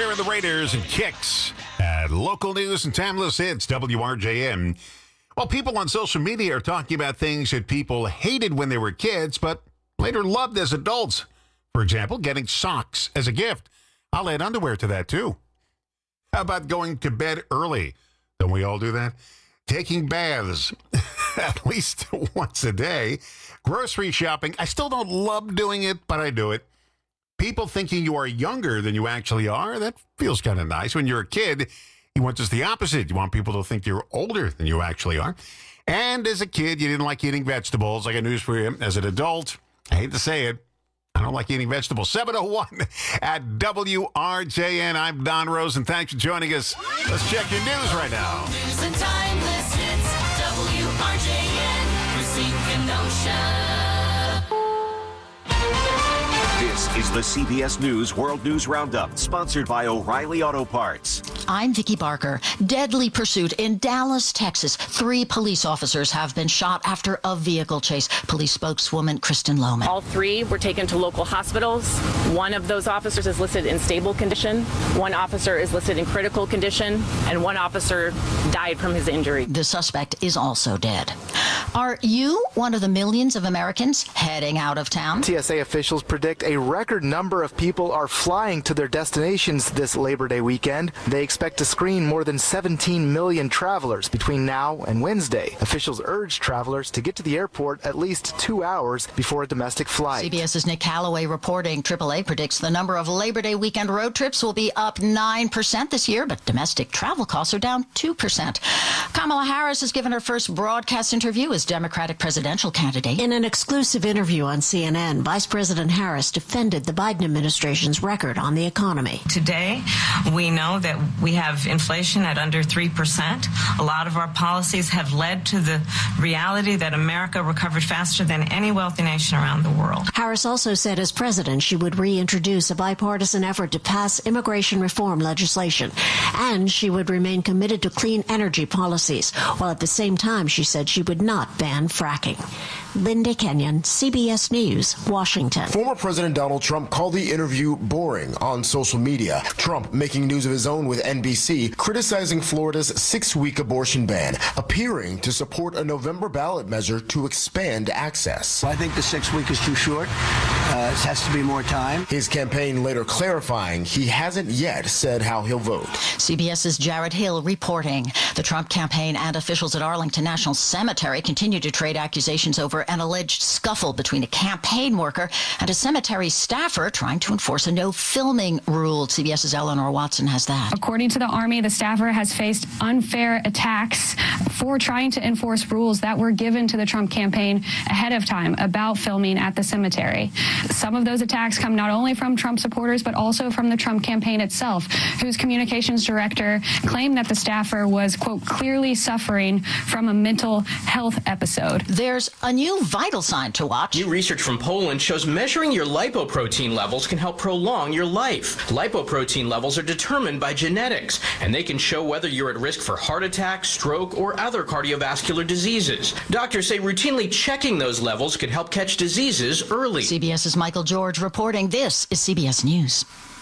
There are the Raiders and Kicks at local news and timeless hits, WRJN. Well, people on social media are talking about things that people hated when they were kids, but later loved as adults. For example, getting socks as a gift. I'll add underwear to that, too. How about going to bed early? Don't we all do that? Taking baths at least once a day. Grocery shopping. I still don't love doing it, but I do it. People thinking you are younger than you actually are. That feels kind of nice. When you're a kid, you want just the opposite. You want people to think you're older than you actually are. And as a kid, you didn't like eating vegetables. I got news for you. As an adult, I hate to say it, I don't like eating vegetables. 7:01 at WRJN. I'm Don Rose, and thanks for joining us. Let's check your news right now. News and timeless hits, WRJN, Racine Kenosha. This is the CBS News World News Roundup, sponsored by O'Reilly Auto Parts. I'm Vicki Barker. Deadly pursuit in Dallas, Texas. 3 police officers have been shot after a vehicle chase. Police spokeswoman Kristen Lohman. All 3 were taken to local hospitals. 1 of those officers is listed in stable condition. 1 officer is listed in critical condition, and 1 officer died from his injury. The suspect is also dead. Are you one of the millions of Americans heading out of town? TSA officials predict a record number of people are flying to their destinations this Labor Day weekend. They expect to screen more than 17 million travelers between now and Wednesday. Officials urge travelers to get to the airport at least 2 hours before a domestic flight. CBS's Nick Calloway reporting. AAA predicts the number of Labor Day weekend road trips will be up 9% this year, but domestic travel costs are down 2%. Kamala Harris has given her first broadcast interview as Democratic presidential candidate. In an exclusive interview on CNN, Vice President Harris defended the Biden administration's record on the economy. Today, we know that we have inflation at under 3%. A lot of our policies have led to the reality that America recovered faster than any wealthy nation around the world. Harris also said as president she would reintroduce a bipartisan effort to pass immigration reform legislation, and she would remain committed to clean energy policies, while at the same time she said she would not ban fracking. Linda Kenyon, CBS News, Washington. Former President Donald Trump called the interview boring on social media. Trump making news of his own with NBC, criticizing Florida's 6-week abortion ban, appearing to support a November ballot measure to expand access. I think the 6 week is too short. It has to be more time. His campaign later clarifying he hasn't yet said how he'll vote. CBS's Jared Hill reporting. The Trump campaign and officials at Arlington National Cemetery continue to trade accusations over an alleged scuffle between a campaign worker and a cemetery staffer trying to enforce a no filming rule. CBS's Eleanor Watson has that. According to the Army, the staffer has faced unfair attacks for trying to enforce rules that were given to the Trump campaign ahead of time about filming at the cemetery. Some of those attacks come not only from Trump supporters, but also from the Trump campaign itself, whose communications director claimed that the staffer was, quote, clearly suffering from a mental health episode. There's a new vital sign to watch. New research from Poland shows measuring your lipoprotein levels can help prolong your life. Lipoprotein levels are determined by genetics, and they can show whether you're at risk for heart attack, stroke, or other cardiovascular diseases. Doctors say routinely checking those levels could help catch diseases early. CBS's Michael George reporting. This is CBS News.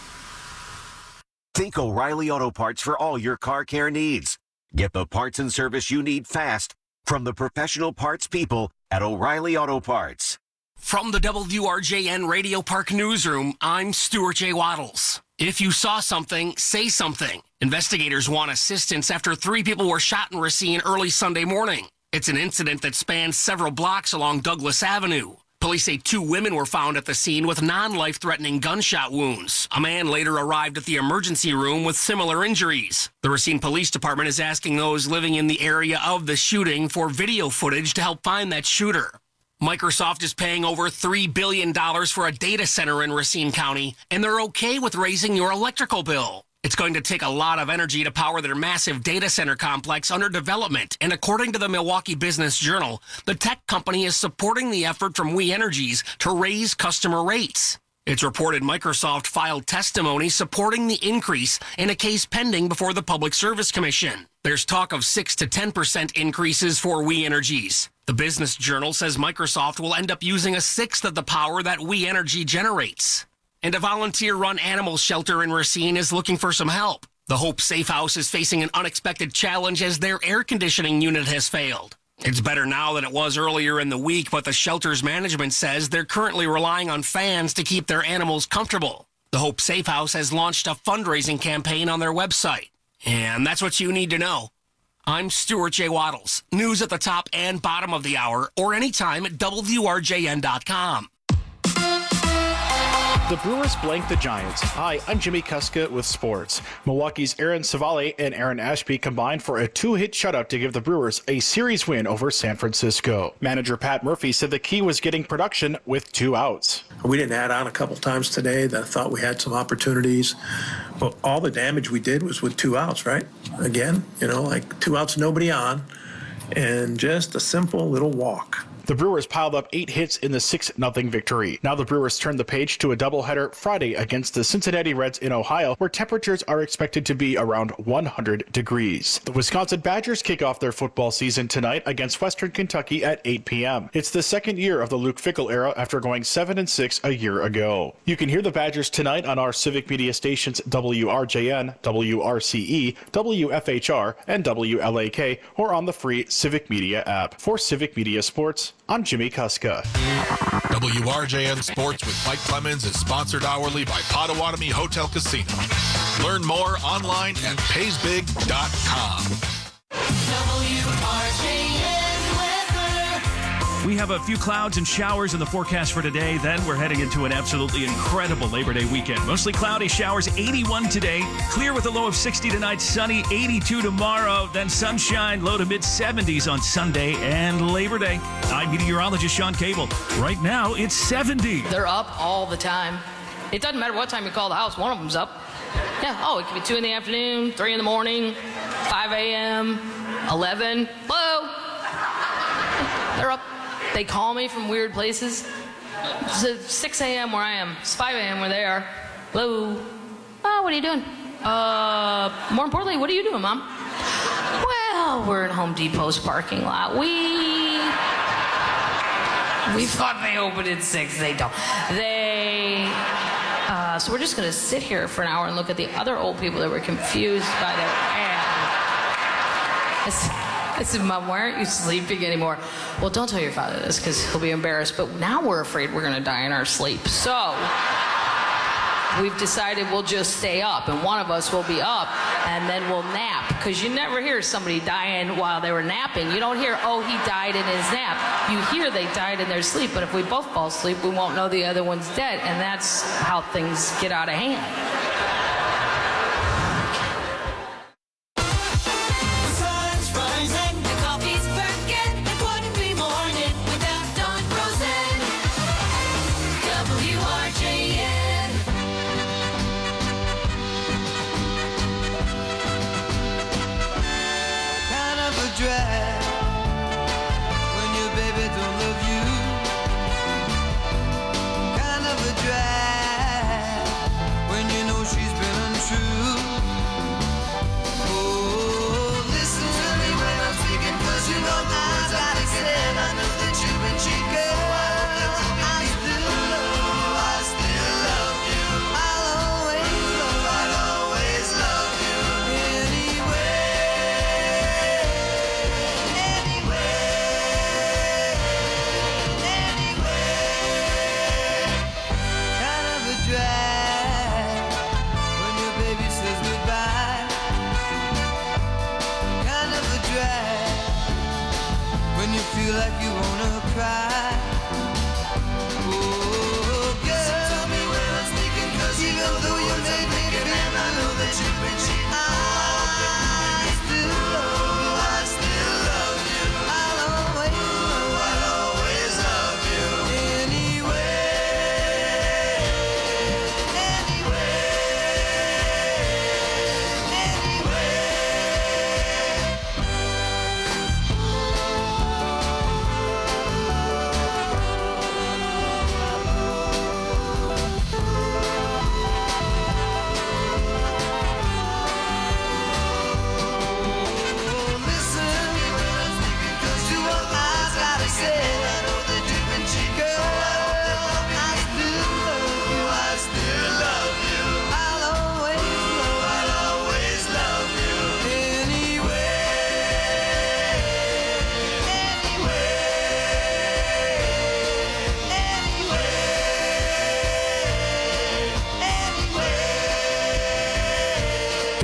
Think O'Reilly Auto Parts for all your car care needs. Get the parts and service you need fast from the professional parts people at O'Reilly Auto Parts. From the WRJN Radio Park Newsroom, I'm Stuart J. Waddles. If you saw something, say something. Investigators want assistance after 3 people were shot in Racine early Sunday morning. It's an incident that spans several blocks along Douglas Avenue. Police say 2 women were found at the scene with non-life-threatening gunshot wounds. A man later arrived at the emergency room with similar injuries. The Racine Police Department is asking those living in the area of the shooting for video footage to help find that shooter. Microsoft is paying over $3 billion for a data center in Racine County, and they're okay with raising your electrical bill. It's going to take a lot of energy to power their massive data center complex under development, and according to the Milwaukee Business Journal, the tech company is supporting the effort from We Energies to raise customer rates. It's reported Microsoft filed testimony supporting the increase in a case pending before the Public Service Commission. There's talk of 6 to 10% increases for We Energies. The Business Journal says Microsoft will end up using 1/6 of the power that We Energy generates. and a volunteer-run animal shelter in Racine is looking for some help. The Hope Safe House is facing an unexpected challenge as their air conditioning unit has failed. It's better now than it was earlier in the week, but the shelter's management says they're currently relying on fans to keep their animals comfortable. The Hope Safe House has launched a fundraising campaign on their website. And that's what you need to know. I'm Stuart J. Waddles. News at the top and bottom of the hour, or anytime at WRJN.com. The Brewers blanked the Giants. Hi, I'm Jimmy Kuska with sports. Milwaukee's Aaron Savale and Aaron Ashby combined for a 2-hit shutout to give the Brewers a series win over San Francisco. Manager Pat Murphy said the key was getting production with 2 outs. We didn't add on a couple times today that I thought we had some opportunities, but all the damage we did was with 2 outs, right? Again, like 2 outs, nobody on, and just a simple little walk. The Brewers piled up 8 hits in the 6-0 victory. Now the Brewers turn the page to a doubleheader Friday against the Cincinnati Reds in Ohio, where temperatures are expected to be around 100 degrees. The Wisconsin Badgers kick off their football season tonight against Western Kentucky at 8 p.m. It's the second year of the Luke Fickell era after going 7-6 a year ago. You can hear the Badgers tonight on our civic media stations WRJN, WRCE, WFHR, and WLAK, or on the free Civic Media app. For Civic Media Sports, I'm Jimmy Kuska. WRJN Sports with Mike Clemens is sponsored hourly by Potawatomi Hotel Casino. Learn more online at paysbig.com. We have a few clouds and showers in the forecast for today. Then we're heading into an absolutely incredible Labor Day weekend. Mostly cloudy, showers 81 today. Clear with a low of 60 tonight, sunny 82 tomorrow. Then sunshine, low to mid-70s on Sunday and Labor Day. I'm meteorologist Sean Cable. Right now, it's 70. They're up all the time. It doesn't matter what time you call the house. One of them's up. Yeah, it could be 2 in the afternoon, 3 in the morning, 5 a.m., 11. Hello. They're up. They call me from weird places. It's 6 a.m. where I am. It's 5 a.m. where they are. Hello. Oh, what are you doing? More importantly, what are you doing, Mom? Well, we're in Home Depot's parking lot. We thought they opened at 6. They don't. So we're just going to sit here for an hour and look at the other old people that were confused by their ad. I said, Mom, why aren't you sleeping anymore? Well, don't tell your father this because he'll be embarrassed. But now we're afraid we're going to die in our sleep. So we've decided we'll just stay up. And one of us will be up and then we'll nap. Because you never hear somebody dying while they were napping. You don't hear, oh, he died in his nap. You hear they died in their sleep. But if we both fall asleep, we won't know the other one's dead. And that's how things get out of hand.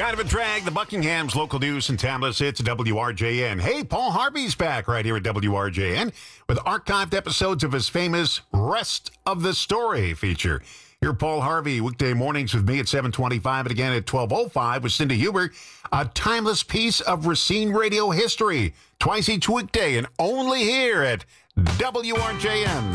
Kind of a drag. The Buckingham's local news and timeless hits WRJN. Hey, Paul Harvey's back right here at WRJN with archived episodes of his famous Rest of the Story feature. Here, Paul Harvey, weekday mornings with me at 7:25 and again at 12:05 with Cindy Huber. A timeless piece of Racine radio history, twice each weekday and only here at WRJN.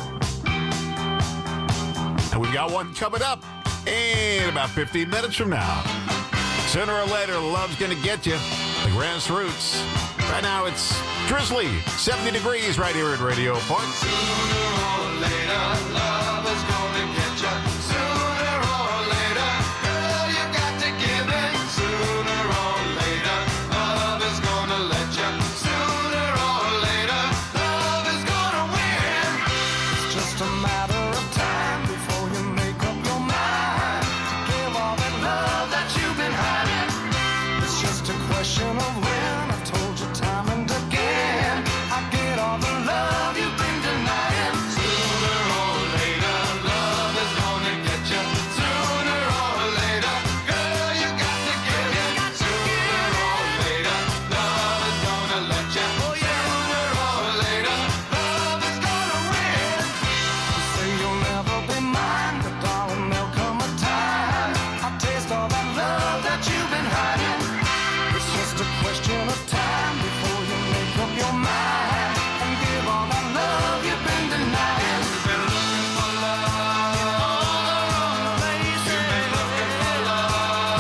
And we've got one coming up in about 15 minutes from now. Sooner or later, love's going to get you. The Grassroots. Right now, it's drizzly. 70 degrees right here at Radio Point. Sooner or later, love is going to get you. Sooner or later, girl, you got to give in. Sooner or later, love is going to let you. Sooner or later, love is going to win. It's just a matter of time before you make up your mind. Give all that love that you've been hiding. It's just a question of when. I've told you time and again. I get all the love you've been denying. Sooner or later, love is gonna get you. Sooner or later, girl, you got to give in. Sooner or later, love is gonna let you. Sooner or later, love is gonna win. You say you'll never be mine, but darling, there'll come a time I'll taste all that love that you've been hiding. It's just a question of time before you make up your mind and give all that love you've been denying. You've been looking for love all the wrong places. You've been looking for love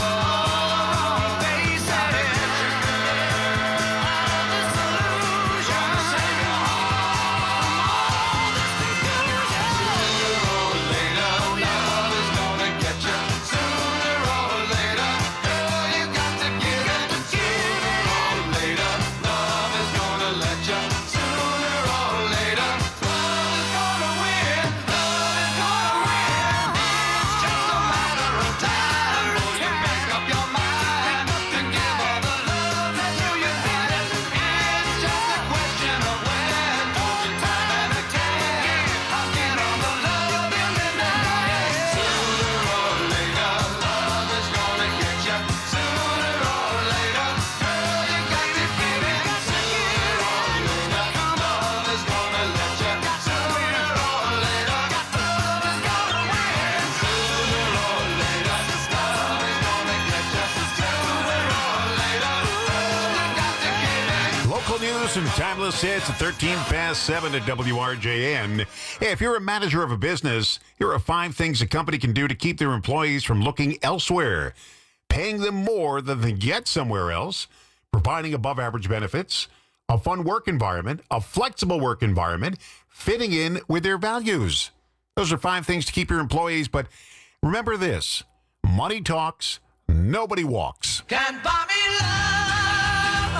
all the wrong places. Gotta get you, girl, out of this illusion. Gonna save your heart from all this confusion. Sooner or later, love is gonna get you. Sooner or later, girl, you got to give it. Sooner or later, love is gonna let you. Sooner or later, love is gonna win. Love is gonna win. It's just a matter of time before you make up your mind to give all the love that you've been hiding. It's just a question of when. Told you time and again, I'll get all the love you've been denying. Sooner or later, love is gonna get you. Sooner or later, girl, you got to give it. Sooner or later, love is gonna let you. Sooner or later, love is gonna win. Sooner or later, love is gonna get you. Sooner or later, girl, you got to give it. Local news and timeless hits at 13 past 7 at WRJN. Hey, if you're a manager of a business, here are 5 things a company can do to keep their employees from looking elsewhere. Paying them more than they get somewhere else, providing above average benefits, a fun work environment, a flexible work environment, fitting in with their values. Those are 5 things to keep your employees, but remember this, money talks, nobody walks. Can't buy me love,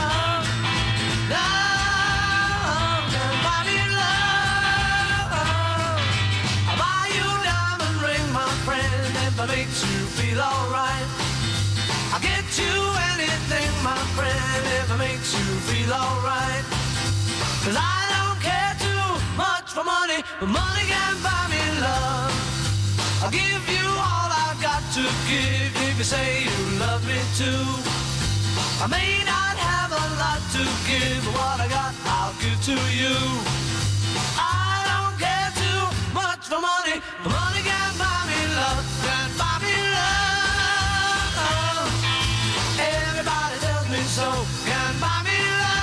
love, can't buy me love. I'll buy you a diamond ring, my friend, if it makes you feel alright. I'll get you anything, my friend, if it makes you feel alright. 'Cause I don't care too much for money, but money can't buy me love. I'll give you all I've got to give if you say you love me too. I may not have a lot to give, but what I got I'll give to you. I don't care too much for money, but money can't buy me love. Can't buy me love. Everybody tells me so. Can't buy me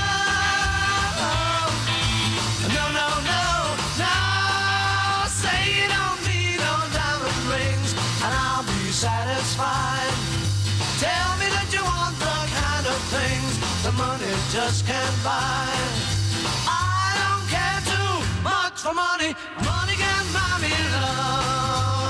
love. No, no, no, no. Say you don't need no diamond rings, and I'll be satisfied. Tell me that you want the kind of things the money just can't buy. I don't care too much for money. Money can't buy me love.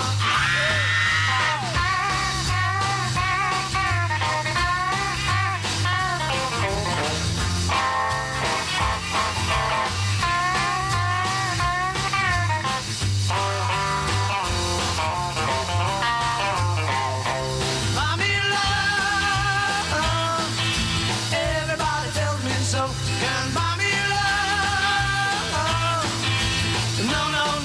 Buy me love. Everybody tells me so. Can't buy me love. No, no,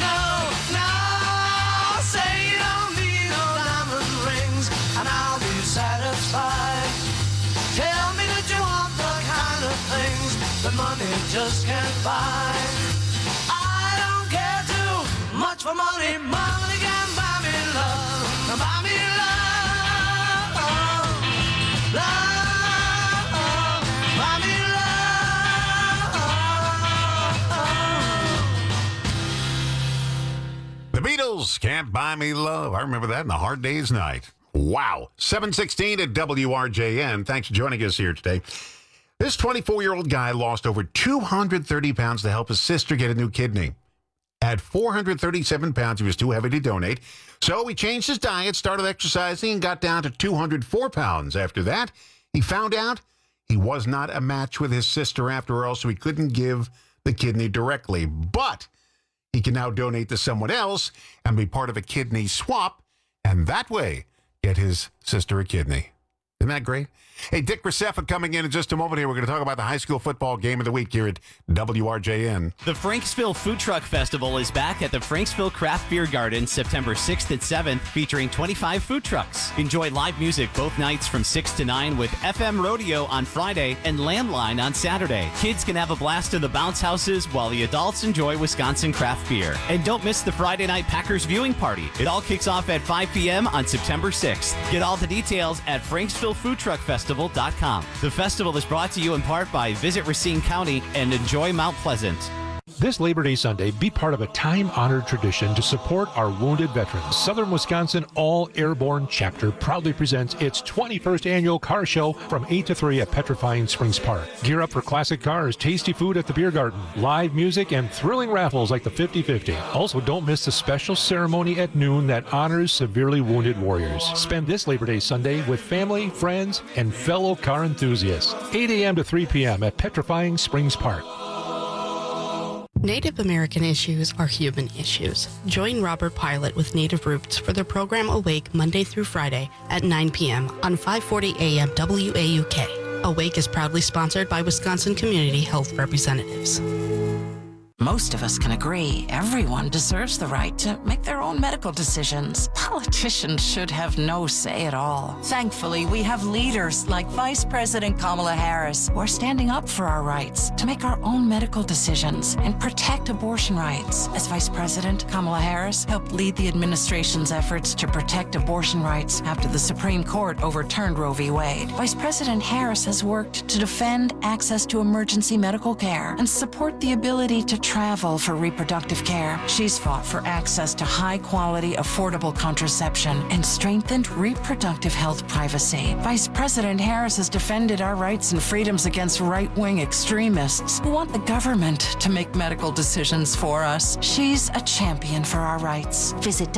just can't buy. I don't care too much for money. Money can buy me love. Buy me love. Love. Buy me love. The Beatles, Can't Buy Me Love. I remember that in the Hard Day's Night. Wow. 7:16 at WRJN. Thanks for joining us here today. This 24-year-old guy lost over 230 pounds to help his sister get a new kidney. At 437 pounds, he was too heavy to donate. So he changed his diet, started exercising, and got down to 204 pounds. After that, he found out he was not a match with his sister after all, so he couldn't give the kidney directly. But he can now donate to someone else and be part of a kidney swap, and that way get his sister a kidney. Isn't that great? Hey, Dick Graceffa coming in just a moment here. We're going to talk about the high school football game of the week here at WRJN. The Franksville Food Truck Festival is back at the Franksville Craft Beer Garden September 6th and 7th, featuring 25 food trucks. Enjoy live music both nights from 6 to 9 with FM Rodeo on Friday and Landline on Saturday. Kids can have a blast in the bounce houses while the adults enjoy Wisconsin craft beer. And don't miss the Friday night Packers viewing party. It all kicks off at 5 p.m. on September 6th. Get all the details at FranksvilleFoodTruckFestival.com. The festival is brought to you in part by Visit Racine County and Enjoy Mount Pleasant. This Labor Day Sunday, be part of a time-honored tradition to support our wounded veterans. Southern Wisconsin All Airborne Chapter proudly presents its 21st annual car show from 8 to 3 at Petrifying Springs Park. Gear up for classic cars, tasty food at the beer garden, live music, and thrilling raffles like the 50-50. Also, don't miss the special ceremony at noon that honors severely wounded warriors. Spend this Labor Day Sunday with family, friends, and fellow car enthusiasts. 8 a.m. to 3 p.m. at Petrifying Springs Park. Native American issues are human issues. Join Robert Pilot with Native Roots for their program Awake Monday through Friday at 9 p.m. on 540 AM WAUK. Awake is proudly sponsored by Wisconsin Community Health Representatives. Most of us can agree everyone deserves the right to make their own medical decisions. Politicians should have no say at all. Thankfully, we have leaders like Vice President Kamala Harris who are standing up for our rights to make our own medical decisions and protect abortion rights. As Vice President, Kamala Harris helped lead the administration's efforts to protect abortion rights after the Supreme Court overturned Roe v. Wade. Vice President Harris has worked to defend access to emergency medical care and support the ability to travel for reproductive care. She's fought for access to high-quality, affordable contraception and strengthened reproductive health privacy. Vice President Harris has defended our rights and freedoms against right-wing extremists who want the government to make medical decisions for us. She's a champion for our rights. Visit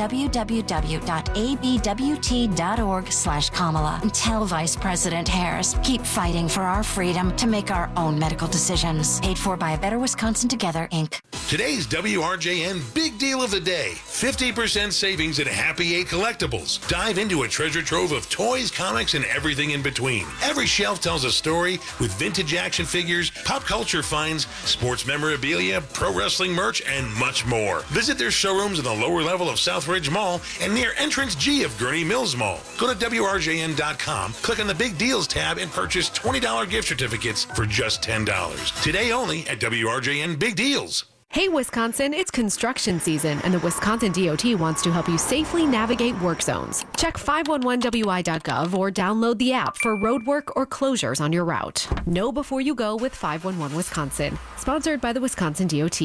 www.abwt.org/Kamala and tell Vice President Harris, keep fighting for our freedom to make our own medical decisions. Paid for by A Better Wisconsin Together, Inc. Today's WRJN Big Deal of the Day. 50% savings at Happy 8 Collectibles. Dive into a treasure trove of toys, comics, and everything in between. Every shelf tells a story with vintage action figures, pop culture finds, sports memorabilia, pro wrestling merch, and much more. Visit their showrooms in the lower level of Southridge Mall and near Entrance G of Gurney Mills Mall. Go to WRJN.com, click on the Big Deals tab, and purchase $20 gift certificates for just $10. Today only at WRJN Big Deals. Hey Wisconsin, it's construction season and the Wisconsin DOT wants to help you safely navigate work zones. Check 511wi.gov or download the app for road work or closures on your route. Know before you go with 511 Wisconsin. Sponsored by the Wisconsin DOT.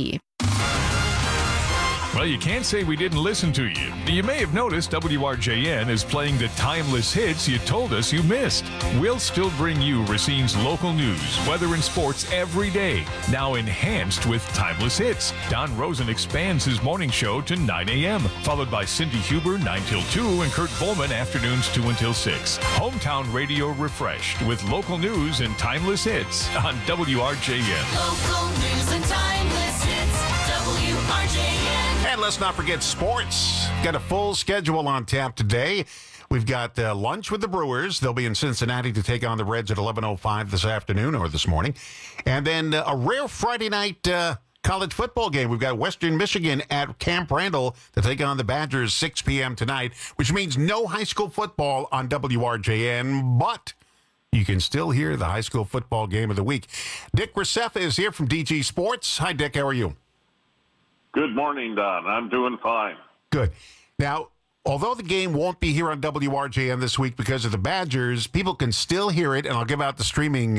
Well, you can't say we didn't listen to you. You may have noticed WRJN is playing the timeless hits you told us you missed. We'll still bring you Racine's local news, weather, and sports every day, now enhanced with timeless hits. Don Rosen expands his morning show to 9 a.m., followed by Cindy Huber 9 till 2 and Kurt Volman afternoons 2 until 6. Hometown radio refreshed with local news and timeless hits on WRJN. Local news and timeless hits. WRJN. And let's not forget sports. Got a full schedule on tap today. We've got lunch with the Brewers. They'll be in Cincinnati to take on the Reds at 11:05 this afternoon or this morning. And then a rare Friday night college football game. We've got Western Michigan at Camp Randall to take on the Badgers 6 p.m. tonight, which means no high school football on WRJN, but you can still hear the high school football game of the week. Dick Graceffa is here from DG Sports. Hi, Dick. How are you? Good morning, Don. I'm doing fine. Good. Now, although the game won't be here on WRJN this week because of the Badgers, people can still hear it, and I'll give out the streaming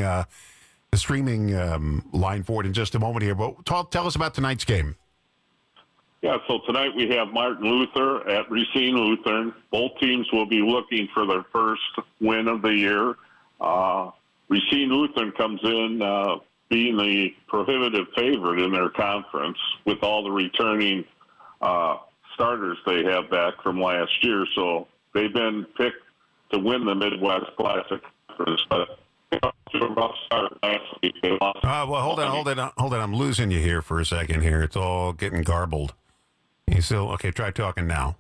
line for it in just a moment here. But tell us about tonight's game. Yeah, so tonight we have Martin Luther at Racine Lutheran. Both teams will be looking for their first win of the year. Racine Lutheran comes in being the prohibitive favorite in their conference with all the returning starters they have back from last year. So they've been picked to win the Midwest Classic Conference, but to a rough start last week. They lost. Well, hold on. I'm losing you here for a second here. It's all getting garbled. You still okay? Try talking now.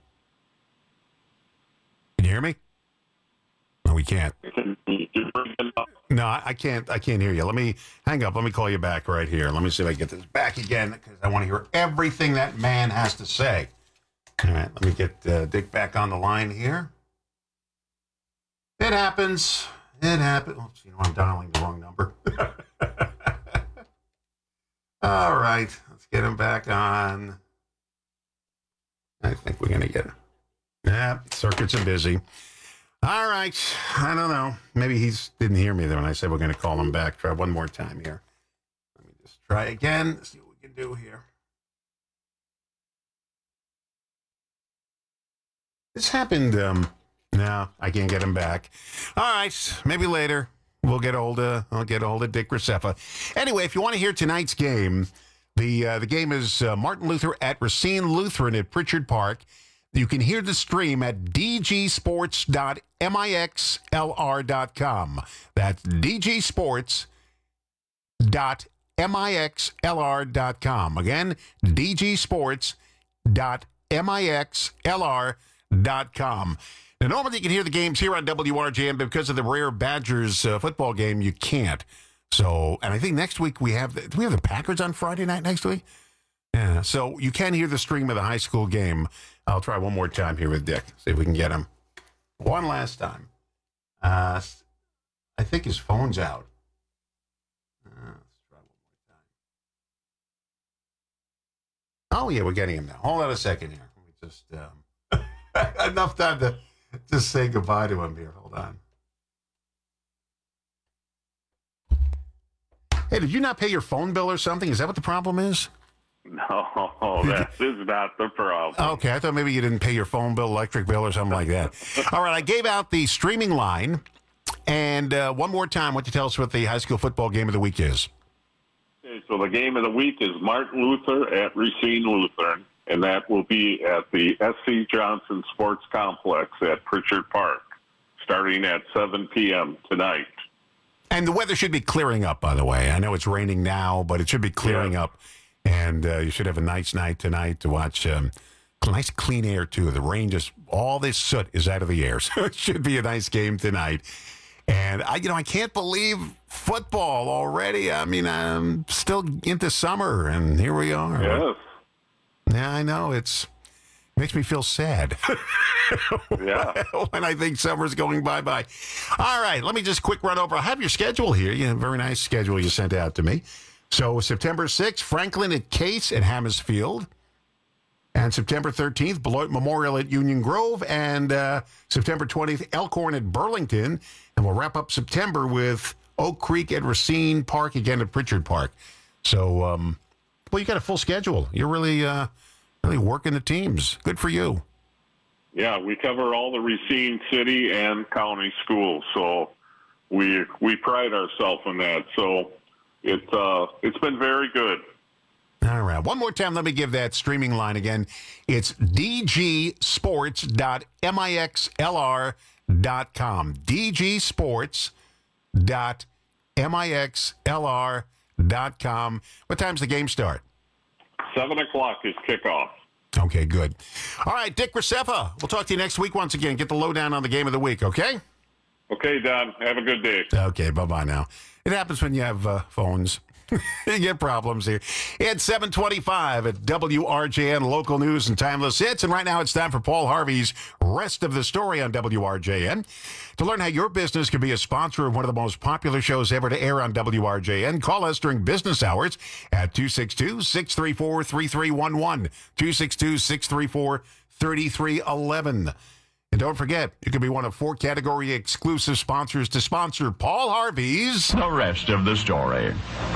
Can you hear me? No, we can't. No, I can't. I can't hear you. Let me hang up. Let me call you back right here. Let me see if I can get this back again because I want to hear everything that man has to say. All right, let me get Dick back on the line here. It happens. It happens. Oops, I'm dialing the wrong number. All right, let's get him back on. I think we're going to get him. Yeah, circuits are busy. All right. I don't know. Maybe he didn't hear me there when I said we're going to call him back. Try one more time here. Let me just try again. See what we can do here. This happened. No, I can't get him back. All right. Maybe later I'll get a hold of Dick Graceffa. Anyway, if you want to hear tonight's game, the game is Martin Luther at Racine Lutheran at Pritchard Park. You can hear the stream at dgsports.mixlr.com. That's dgsports.mixlr.com. Again, dgsports.mixlr.com. Now, normally you can hear the games here on WRJM, but because of the rare Badgers football game, you can't. So, and I think next week do we have the Packers on Friday night next week? Yeah, so you can hear the stream of the high school game. I'll try one more time here with Dick. See if we can get him one last time. I think his phone's out. Let's try one more time. Oh, yeah, we're getting him now. Hold on a second here. Let me just, enough time to just say goodbye to him here. Hold on. Hey, did you not pay your phone bill or something? Is that what the problem is? No, that is not the problem. Okay, I thought maybe you didn't pay your phone bill, electric bill, or something like that. All right, I gave out the streaming line. And one more time, why don't you tell us what the high school football game of the week is? Okay, so the game of the week is Martin Luther at Racine Lutheran, and that will be at the S.C. Johnson Sports Complex at Pritchard Park, starting at 7 p.m. tonight. And the weather should be clearing up, by the way. I know it's raining now, but it should be clearing up. And you should have a nice night tonight to watch nice clean air, too. The rain all this soot is out of the air. So it should be a nice game tonight. And, I can't believe football already. I mean, I'm still into summer, and here we are. Yes. Yeah, I know. It makes me feel sad. Yeah. When I think summer's going bye-bye. All right, let me just quick run over. I have your schedule here. You have a very nice schedule you sent out to me. So September 6th, Franklin at Case at Hammersfield. And September 13th, Beloit Memorial at Union Grove. And September 20th, Elkhorn at Burlington. And we'll wrap up September with Oak Creek at Racine Park, again at Pritchard Park. So, well, you got a full schedule. You're really working the teams. Good for you. Yeah, we cover all the Racine city and county schools. So we pride ourselves in that. So it's been very good. All right. One more time, let me give that streaming line again. It's dgsports.mixlr.com. dgsports.mixlr.com. What time's the game start? 7 o'clock is kickoff. Okay, good. All right, Dick Graceffa. We'll talk to you next week once again. Get the lowdown on the game of the week, okay? Okay, Don. Have a good day. Okay, bye-bye now. It happens when you have phones. You get problems here. It's 7:25 at WRJN Local News and Timeless Hits. And right now it's time for Paul Harvey's Rest of the Story on WRJN. To learn how your business can be a sponsor of one of the most popular shows ever to air on WRJN, call us during business hours at 262-634-3311, 262-634-3311. And don't forget, you can be one of 4 category exclusive sponsors to sponsor Paul Harvey's The Rest of the Story.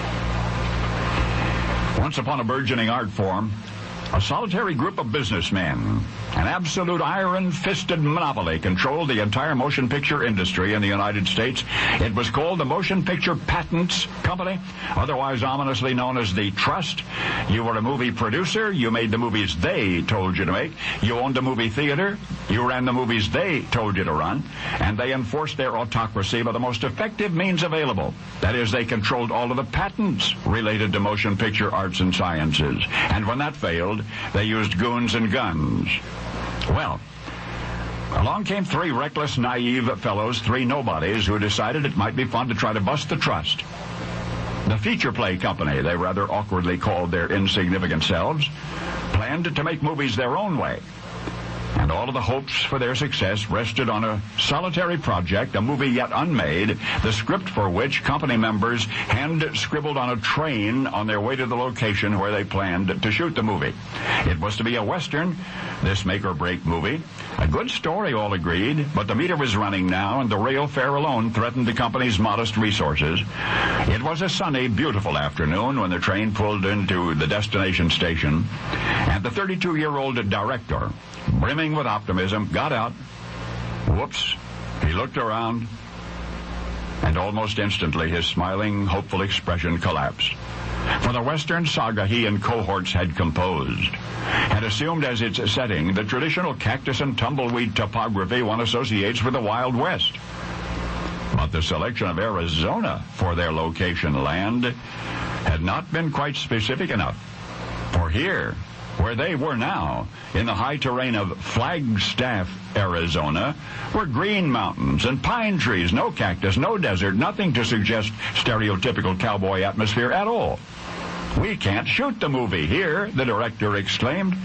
Once upon a burgeoning art form, a solitary group of businessmen, an absolute iron-fisted monopoly, controlled the entire motion picture industry in the United States. It was called the Motion Picture Patents Company, otherwise ominously known as the Trust. You were a movie producer. You made the movies they told you to make. You owned a movie theater. You ran the movies they told you to run. And they enforced their autocracy by the most effective means available. That is, they controlled all of the patents related to motion picture arts and sciences. And when that failed, they used goons and guns. Well, along came 3 reckless, naive fellows, 3 nobodies, who decided it might be fun to try to bust the Trust. The Feature Play Company, they rather awkwardly called their insignificant selves, planned to make movies their own way. And all of the hopes for their success rested on a solitary project, a movie yet unmade, the script for which company members hand-scribbled on a train on their way to the location where they planned to shoot the movie. It was to be a Western, this make-or-break movie. A good story, all agreed, but the meter was running now, and the rail fare alone threatened the company's modest resources. It was a sunny, beautiful afternoon when the train pulled into the destination station, and the 32-year-old director, brimming with optimism, got out. Whoops. He looked around, and almost instantly his smiling, hopeful expression collapsed. For the Western saga he and cohorts had composed had assumed as its setting the traditional cactus and tumbleweed topography one associates with the Wild West. But the selection of Arizona for their location land had not been quite specific enough. For here, where they were now, in the high terrain of Flagstaff, Arizona, were green mountains and pine trees, no cactus, no desert, nothing to suggest stereotypical cowboy atmosphere at all. We can't shoot the movie here, the director exclaimed.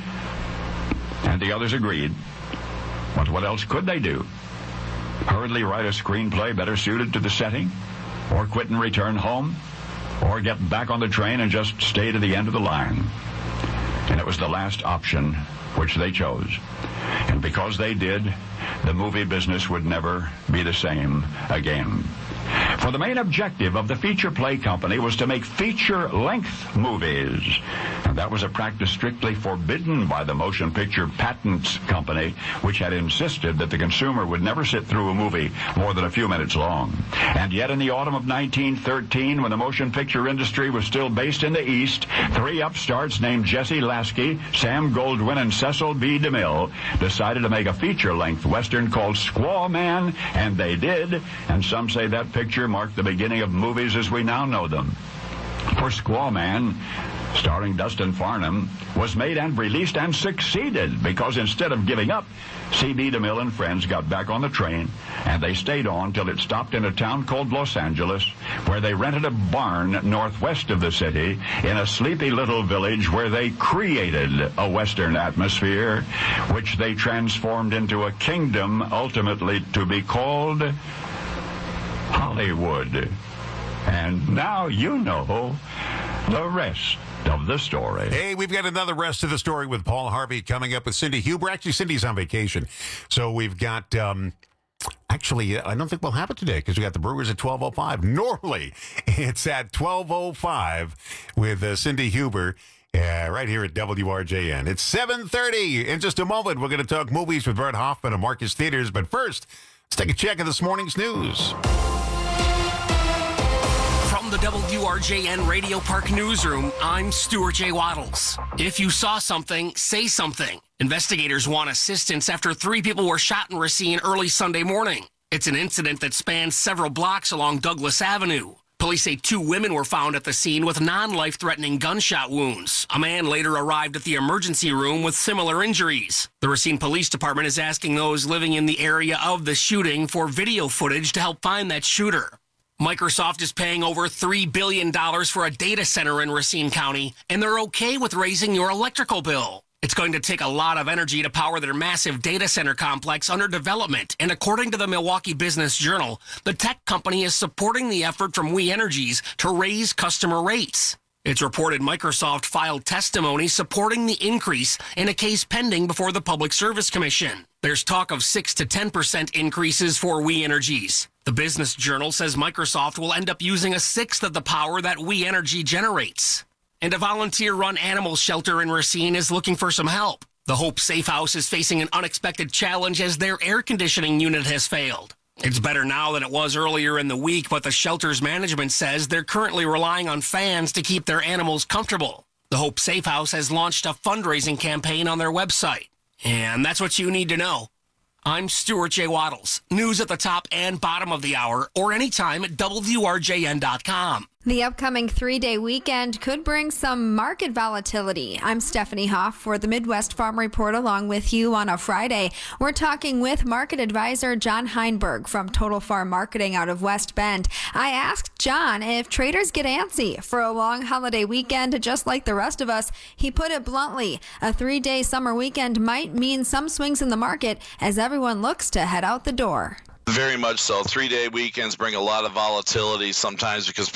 And the others agreed. But what else could they do? Hurriedly write a screenplay better suited to the setting? Or quit and return home? Or get back on the train and just stay to the end of the line? And it was the last option which they chose. And because they did, the movie business would never be the same again. For the main objective of the Feature Play Company was to make feature-length movies. And that was a practice strictly forbidden by the Motion Picture Patents Company, which had insisted that the consumer would never sit through a movie more than a few minutes long. And yet in the autumn of 1913, when the motion picture industry was still based in the East, 3 upstarts named Jesse Lasky, Sam Goldwyn, and Cecil B. DeMille decided to make a feature-length Western called Squaw Man, and they did. And some say that picture marked the beginning of movies as we now know them. For Squaw Man, starring Dustin Farnham, was made and released and succeeded because instead of giving up, C.B. DeMille and friends got back on the train, and they stayed on till it stopped in a town called Los Angeles, where they rented a barn northwest of the city in a sleepy little village where they created a Western atmosphere, which they transformed into a kingdom ultimately to be called Hollywood. And now you know the rest of the story. Hey, we've got another rest of the story with Paul Harvey coming up with Cindy Huber. Actually, Cindy's on vacation. So we've got, actually, I don't think we'll have it today because we got the Brewers at 12:05. Normally, it's at 12:05 with Cindy Huber. Right here at WRJN. It's 7:30. In just a moment, we're going to talk movies with Brett Hoffman of Marcus Theaters. But first, let's take a check of this morning's news. From the WRJN Radio Park Newsroom, I'm Stuart J. Waddles. If you saw something, say something. Investigators want assistance after 3 people were shot in Racine early Sunday morning. It's an incident that spans several blocks along Douglas Avenue. Police say 2 women were found at the scene with non-life-threatening gunshot wounds. A man later arrived at the emergency room with similar injuries. The Racine Police Department is asking those living in the area of the shooting for video footage to help find that shooter. Microsoft is paying over $3 billion for a data center in Racine County, and they're okay with raising your electrical bill. It's going to take a lot of energy to power their massive data center complex under development, and according to the Milwaukee Business Journal, the tech company is supporting the effort from We Energies to raise customer rates. It's reported Microsoft filed testimony supporting the increase in a case pending before the Public Service Commission. There's talk of 6 to 10% increases for We Energies. The Business Journal says Microsoft will end up using a sixth of the power that We Energy generates. And a volunteer-run animal shelter in Racine is looking for some help. The Hope Safe House is facing an unexpected challenge as their air conditioning unit has failed. It's better now than it was earlier in the week, but the shelter's management says they're currently relying on fans to keep their animals comfortable. The Hope Safe House has launched a fundraising campaign on their website. And that's what you need to know. I'm Stuart J. Waddles. News at the top and bottom of the hour, or anytime at WRJN.com. The upcoming 3-day weekend could bring some market volatility. I'm Stephanie Hoff for the Midwest Farm Report along with you on a Friday. We're talking with market advisor John Heinberg from Total Farm Marketing out of West Bend. I asked John if traders get antsy for a long holiday weekend just like the rest of us. He put it bluntly, a 3-day summer weekend might mean some swings in the market as everyone looks to head out the door. Very much so. 3-day weekends bring a lot of volatility sometimes because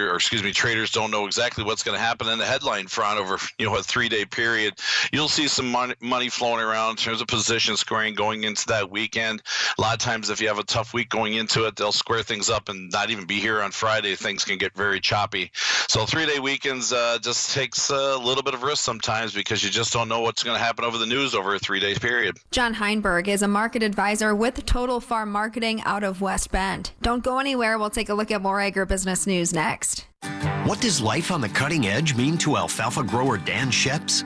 traders don't know exactly what's going to happen in the headline front over, a 3-day period. You'll see some money flowing around in terms of position squaring going into that weekend. A lot of times if you have a tough week going into it, they'll square things up and not even be here on Friday. Things can get very choppy. So 3-day weekends just takes a little bit of risk sometimes because you just don't know what's going to happen over the news over a 3-day period. John Heinberg is a market advisor with Total Farm Marketing out of West Bend. Don't go anywhere. We'll take a look at more agribusiness news next. What does life on the cutting edge mean to alfalfa grower Dan Sheps?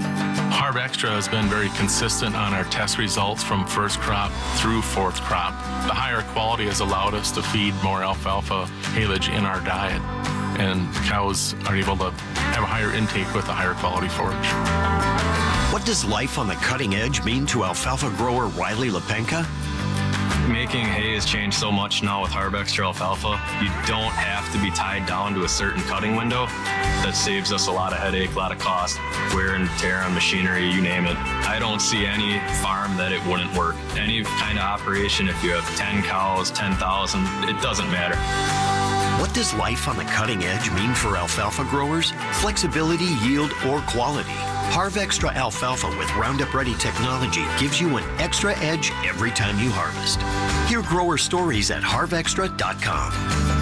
Harv Extra has been very consistent on our test results from first crop through fourth crop. The higher quality has allowed us to feed more alfalfa haylage in our diet, and cows are able to have a higher intake with a higher quality forage. What does life on the cutting edge mean to alfalfa grower Riley Lepenka? Making hay has changed so much now with Harv Extra alfalfa. You don't have to be tied down to a certain cutting window. That saves us a lot of headache, a lot of cost, wear and tear on machinery, you name it. I don't see any farm that it wouldn't work. Any kind of operation, if you have 10 cows, 10,000, it doesn't matter. What does life on the cutting edge mean for alfalfa growers? Flexibility, yield, or quality? Harv Extra alfalfa with Roundup Ready technology gives you an extra edge every time you harvest. Hear grower stories at harvextra.com.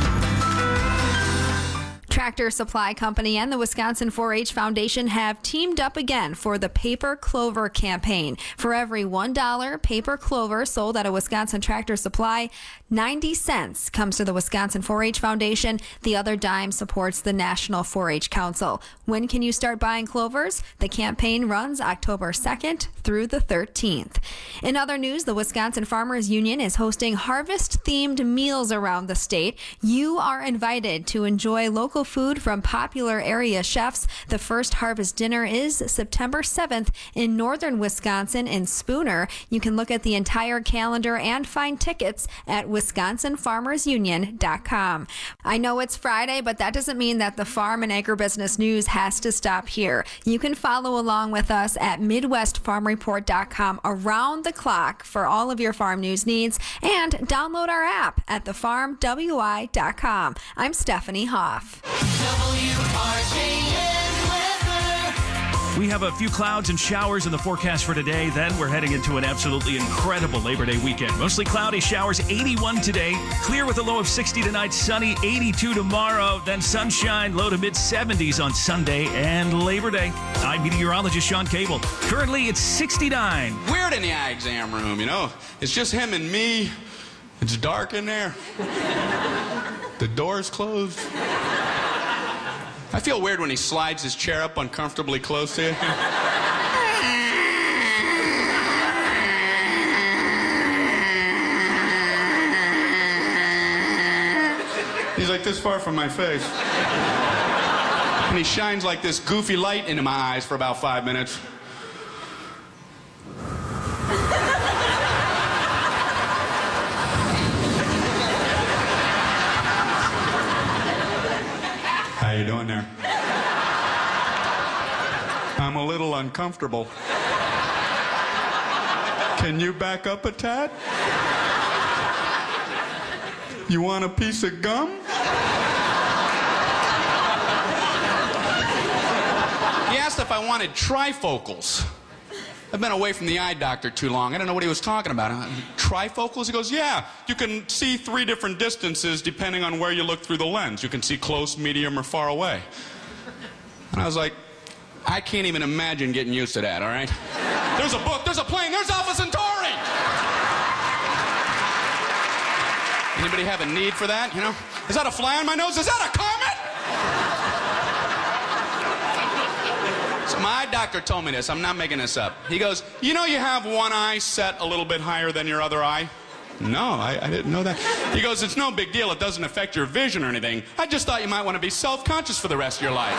Tractor Supply Company and the Wisconsin 4-H Foundation have teamed up again for the Paper Clover campaign. For every $1 paper clover sold at a Wisconsin Tractor Supply, 90 cents comes to the Wisconsin 4-H Foundation. The other dime supports the National 4-H Council. When can you start buying clovers? The campaign runs October 2nd through the 13th. In other news, the Wisconsin Farmers Union is hosting harvest-themed meals around the state. You are invited to enjoy local food from popular area chefs. The first harvest dinner is September 7th in northern Wisconsin in Spooner. You can look at the entire calendar and find tickets at WisconsinFarmersUnion.com. I know it's Friday, but that doesn't mean that the farm and agribusiness news has to stop here. You can follow along with us at MidwestFarmReport.com around the clock for all of your farm news needs, and download our app at thefarmwi.com. I'm Stephanie Hoff. We have a few clouds and showers in the forecast for today. Then we're heading into an absolutely incredible Labor Day weekend. Mostly cloudy, showers 81 today. Clear with a low of 60 tonight, sunny 82 tomorrow. Then sunshine, low to mid-70s on Sunday and Labor Day. I'm meteorologist Sean Cable. Currently, it's 69. Weird in the eye exam room, It's just him and me. It's dark in there. The door's closed. I feel weird when he slides his chair up uncomfortably close to you. He's like this far from my face. And he shines like this goofy light into my eyes for about 5 minutes. there. I'm a little uncomfortable. Can you back up a tad? You want a piece of gum? He asked if I wanted trifocals. I've been away from the eye doctor too long. I don't know what he was talking about. Trifocals? He goes, yeah, you can see 3 different distances depending on where you look through the lens. You can see close, medium, or far away. And I was like, I can't even imagine getting used to that, all right? There's a book, there's a plane, there's Alpha Centauri! Anybody have a need for that, you know? Is that a fly on my nose? Is that a comet? So my eye doctor told me this. I'm not making this up. He goes, you know you have one eye set a little bit higher than your other eye? No, I didn't know that. He goes, it's no big deal. It doesn't affect your vision or anything. I just thought you might want to be self-conscious for the rest of your life.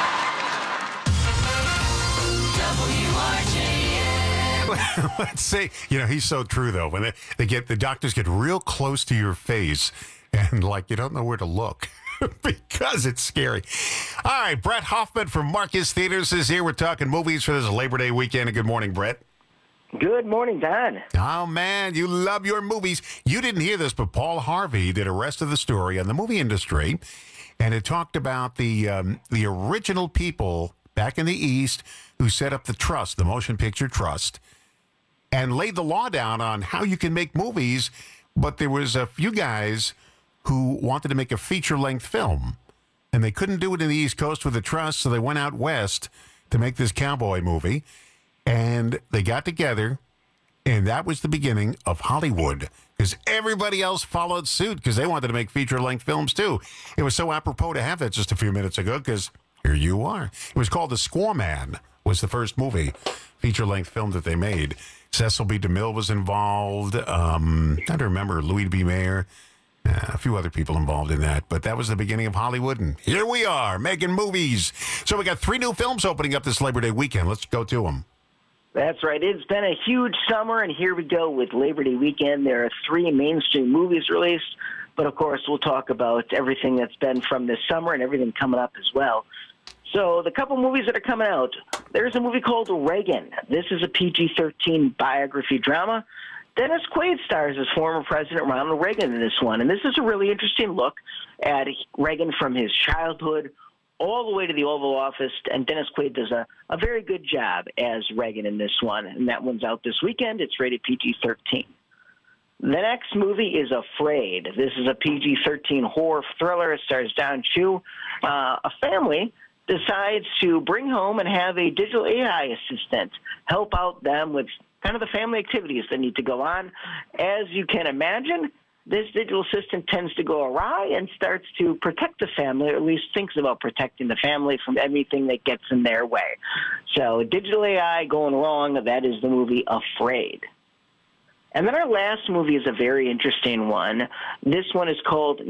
Let's say, you know, he's so true, though. When the doctors get real close to your face and, like, you don't know where to look. Because it's scary. All right, Brett Hoffman from Marcus Theaters is here. We're talking movies for this Labor Day weekend. And good morning, Brett. Good morning, Don. Oh, man, you love your movies. You didn't hear this, but Paul Harvey did a Rest of the Story on the movie industry, and it talked about the original people back in the East who set up the trust, the Motion Picture Trust, and laid the law down on how you can make movies. But there was a few guys who wanted to make a feature-length film, and they couldn't do it in the East Coast with the trust, so they went out west to make this cowboy movie, and they got together, and that was the beginning of Hollywood, because everybody else followed suit because they wanted to make feature-length films, too. It was so apropos to have that just a few minutes ago, because here you are. It was called The Squaw Man, was the first movie, feature-length film that they made. Cecil B. DeMille was involved. I don't remember, Louis B. Mayer. A few other people involved in that, but that was the beginning of Hollywood, and here we are making movies. So we got 3 new films opening up this Labor Day weekend. Let's go to them. That's right. It's been a huge summer, and here we go with Labor Day weekend. There are 3 mainstream movies released, but of course we'll talk about everything that's been from this summer and everything coming up as well. So the couple movies that are coming out, there's a movie called Reagan. This is a PG-13 biography drama. Dennis Quaid stars as former President Ronald Reagan in this one, and this is a really interesting look at Reagan from his childhood all the way to the Oval Office, and Dennis Quaid does a very good job as Reagan in this one, and that one's out this weekend. It's rated PG-13. The next movie is Afraid. This is a PG-13 horror thriller. It stars Don Chu. A family decides to bring home and have a digital AI assistant help out them with kind of the family activities that need to go on. As you can imagine, this digital assistant tends to go awry and starts to protect the family, or at least thinks about protecting the family from everything that gets in their way. So digital AI going wrong, that is the movie Afraid. And then our last movie is a very interesting one. This one is called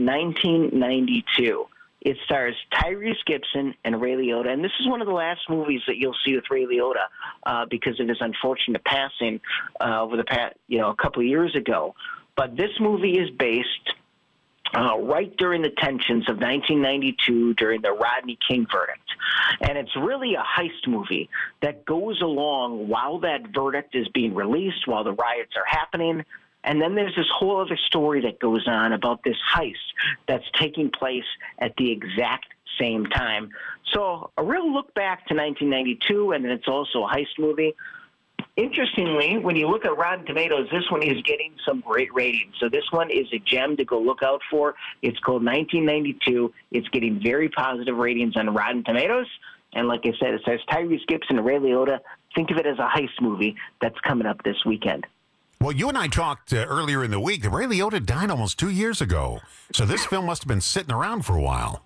1992. It stars Tyrese Gibson and Ray Liotta, and this is one of the last movies that you'll see with Ray Liotta because of his unfortunate passing over the past, a couple of years ago. But this movie is based right during the tensions of 1992 during the Rodney King verdict. And it's really a heist movie that goes along while that verdict is being released, while the riots are happening. And then there's this whole other story that goes on about this heist that's taking place at the exact same time. So a real look back to 1992, and then it's also a heist movie. Interestingly, when you look at Rotten Tomatoes, this one is getting some great ratings. So this one is a gem to go look out for. It's called 1992. It's getting very positive ratings on Rotten Tomatoes. And like I said, it says Tyrese Gibson and Ray Liotta. Think of it as a heist movie that's coming up this weekend. Well, you and I talked earlier in the week that Ray Liotta died almost 2 years ago. So this film must have been sitting around for a while.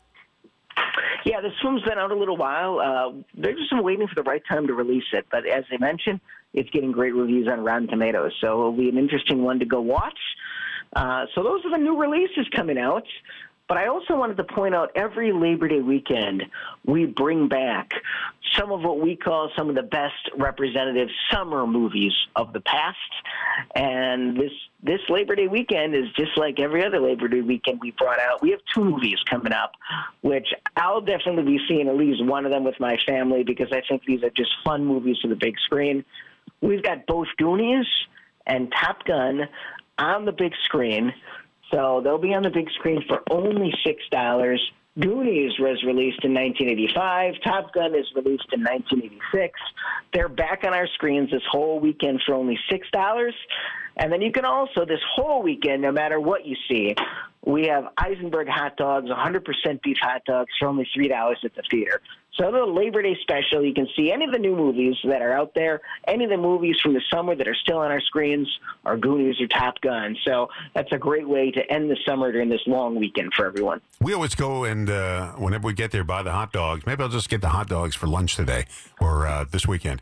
Yeah, this film's been out a little while. They're just waiting for the right time to release it. But as I mentioned, it's getting great reviews on Rotten Tomatoes. So it'll be an interesting one to go watch. So those are the new releases coming out. But I also wanted to point out every Labor Day weekend, we bring back some of what we call some of the best representative summer movies of the past. And this Labor Day weekend is just like every other Labor Day weekend we brought out. We have 2 movies coming up, which I'll definitely be seeing at least one of them with my family because I think these are just fun movies for the big screen. We've got both Goonies and Top Gun on the big screen. So they'll be on the big screen for only $6. Goonies was released in 1985. Top Gun is released in 1986. They're back on our screens this whole weekend for only $6. And then you can also, this whole weekend, no matter what you see, we have Eisenberg hot dogs, 100% beef hot dogs for only $3 at the theater. So a little Labor Day special. You can see any of the new movies that are out there, any of the movies from the summer that are still on our screens, are Goonies or Top Gun. So that's a great way to end the summer during this long weekend for everyone. We always go and whenever we get there, buy the hot dogs. Maybe I'll just get the hot dogs for lunch today or this weekend.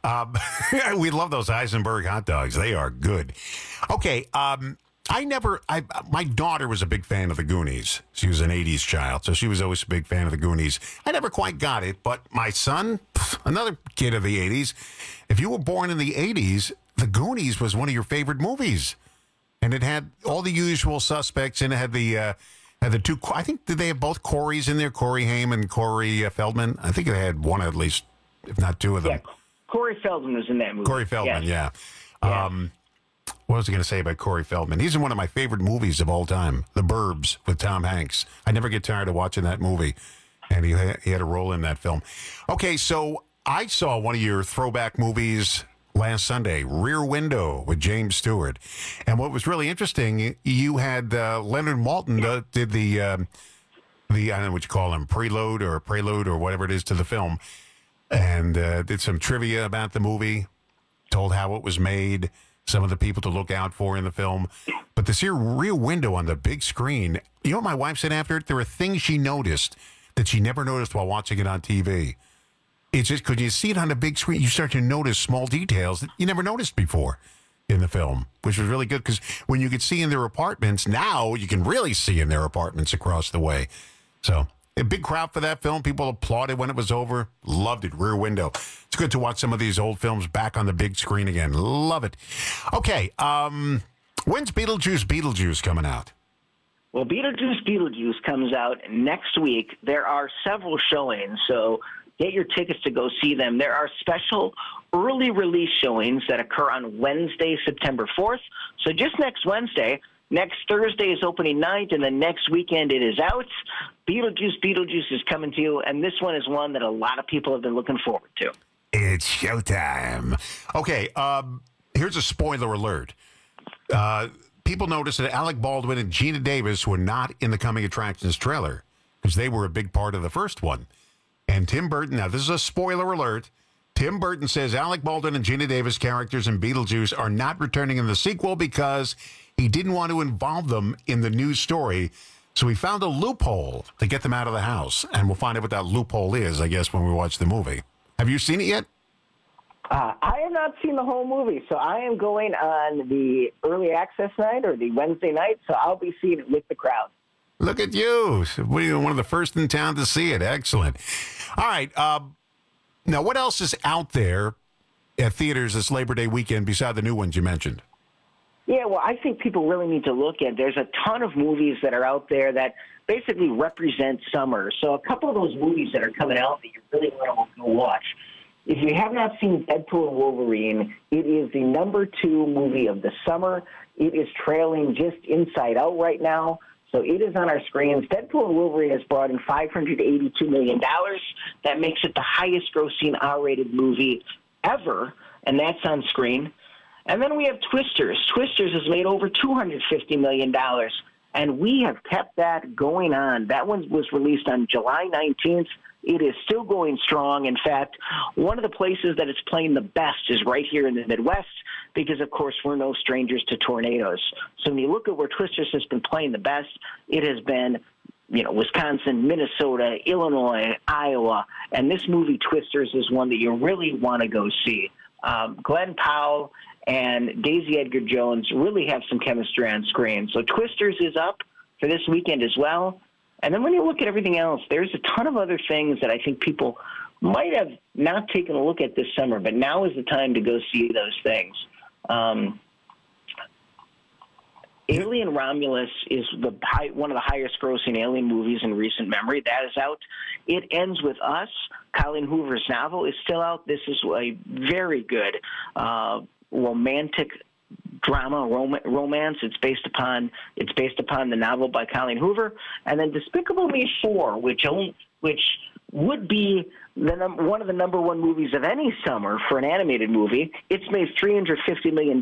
We love those Eisenberg hot dogs. They are good. Okay, my daughter was a big fan of the Goonies. She was an 80s child, so she was always a big fan of the Goonies. I never quite got it, but my son, another kid of the 80s, if you were born in the 80s, the Goonies was one of your favorite movies. And it had all the usual suspects, and it had the 2, I think, did they have both Corys in there, Corey Haim and Corey Feldman? I think they had one at least, if not 2 of them. Yeah, Corey Feldman was in that movie. Corey Feldman, yeah. What was I going to say about Corey Feldman? He's in one of my favorite movies of all time, The Burbs with Tom Hanks. I never get tired of watching that movie, and he had a role in that film. Okay, so I saw one of your throwback movies last Sunday, Rear Window with James Stewart. And what was really interesting, you had Leonard Maltin did the I don't know what you call him, prelude or whatever it is to the film, and did some trivia about the movie, told how it was made, some of the people to look out for in the film. But this here Rear Window on the big screen, you know what my wife said after it? There were things she noticed that she never noticed while watching it on TV. It's just because you see it on the big screen, you start to notice small details that you never noticed before in the film, which was really good because when you could see in their apartments, now you can really see in their apartments across the way. So a big crowd for that film. People applauded when it was over. Loved it. Rear Window. It's good to watch some of these old films back on the big screen again. Love it. Okay. When's Beetlejuice coming out? Well, Beetlejuice comes out next week. There are several showings, so get your tickets to go see them. There are special early release showings that occur on Wednesday, September 4th. So just next Wednesday. Next Thursday is opening night, and then next weekend it is out. Beetlejuice is coming to you, and this one is one that a lot of people have been looking forward to. It's showtime. Okay, here's a spoiler alert. People noticed that Alec Baldwin and Gina Davis were not in the Coming Attractions trailer because they were a big part of the first one. And Tim Burton, now this is a spoiler alert, Tim Burton says Alec Baldwin and Gina Davis characters in Beetlejuice are not returning in the sequel because he didn't want to involve them in the new story. So he found a loophole to get them out of the house. And we'll find out what that loophole is, I guess, when we watch the movie. Have you seen it yet? I have not seen the whole movie, so I am going on the early access night or the Wednesday night, so I'll be seeing it with the crowd. Look at you. We're one of the first in town to see it. Excellent. All right. Now, what else is out there at theaters this Labor Day weekend beside the new ones you mentioned? Yeah, well, I think people really need to look at. There's a ton of movies that are out there that basically represent summer. So a couple of those movies that are coming out that you really want to go watch. If you have not seen Deadpool and Wolverine, it is the number 2 movie of the summer. It is trailing just Inside Out right now. So it is on our screens. Deadpool and Wolverine has brought in $582 million. That makes it the highest grossing R-rated movie ever, and that's on screen. And then we have Twisters. Twisters has made over $250 million, and we have kept that going on. That one was released on July 19th. It is still going strong. In fact, one of the places that it's playing the best is right here in the Midwest because, of course, we're no strangers to tornadoes. So when you look at where Twisters has been playing the best, it has been, Wisconsin, Minnesota, Illinois, Iowa. And this movie, Twisters, is one that you really want to go see. Glenn Powell and Daisy Edgar-Jones really have some chemistry on screen. So Twisters is up for this weekend as well. And then when you look at everything else, there's a ton of other things that I think people might have not taken a look at this summer, but now is the time to go see those things. Alien Romulus is one of the highest-grossing Alien movies in recent memory. That is out. It Ends With Us. Colleen Hoover's novel is still out. This is a very good romantic drama romance. It's based upon the novel by Colleen Hoover. And then Despicable Me 4, which would be one of the number one movies of any summer for an animated movie. It's made $350 million.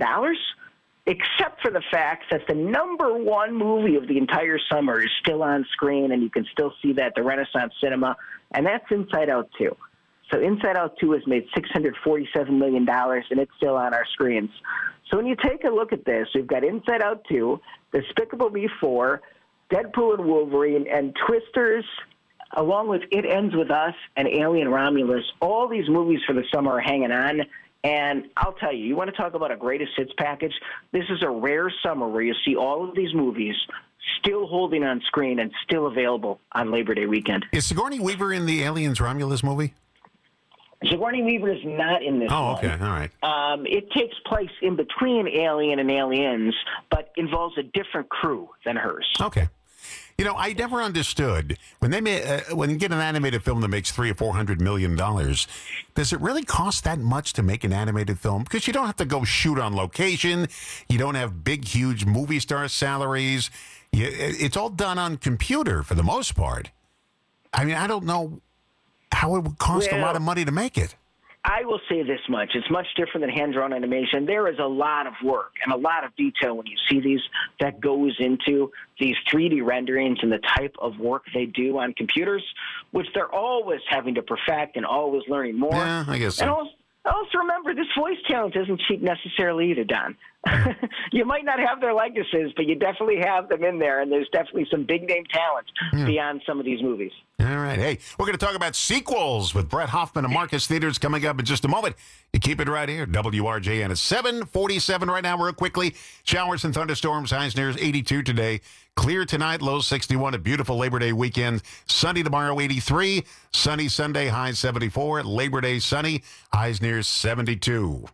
Except for the fact that the number one movie of the entire summer is still on screen, and you can still see that at the Renaissance Cinema, and that's Inside Out 2. So Inside Out 2 has made $647 million, and it's still on our screens. So when you take a look at this, we've got Inside Out 2, Despicable Me 4, Deadpool and Wolverine, and Twisters, along with It Ends With Us and Alien Romulus. All these movies for the summer are hanging on. And I'll tell you, you want to talk about a greatest hits package? This is a rare summer where you see all of these movies still holding on screen and still available on Labor Day weekend. Is Sigourney Weaver in the Aliens Romulus movie? Sigourney Weaver is not in this one. Oh, okay. All right. It takes place in between Alien and Aliens, but involves a different crew than hers. Okay. You know, I never understood when you get an animated film that makes $300 or $400 million. Does it really cost that much to make an animated film? Because you don't have to go shoot on location. You don't have big, huge movie star salaries. It's all done on computer for the most part. I mean, I don't know how it would cost a lot of money to make it. I will say this much. It's much different than hand-drawn animation. There is a lot of work and a lot of detail when you see these that goes into these 3D renderings and the type of work they do on computers, which they're always having to perfect and always learning more. Yeah, I guess so. And also remember, this voice talent isn't cheap necessarily either, Don. You might not have their likenesses, but you definitely have them in there, and there's definitely some big-name talent beyond some of these movies. All right. Hey, we're going to talk about sequels with Brett Hoffman and Marcus Theaters coming up in just a moment. You keep it right here. WRJN is 7:47 right now, real quickly. Showers and thunderstorms, highs near 82 today. Clear tonight, lows 61. A beautiful Labor Day weekend. Sunny tomorrow, 83. Sunny Sunday, highs 74. Labor Day sunny, highs near 72.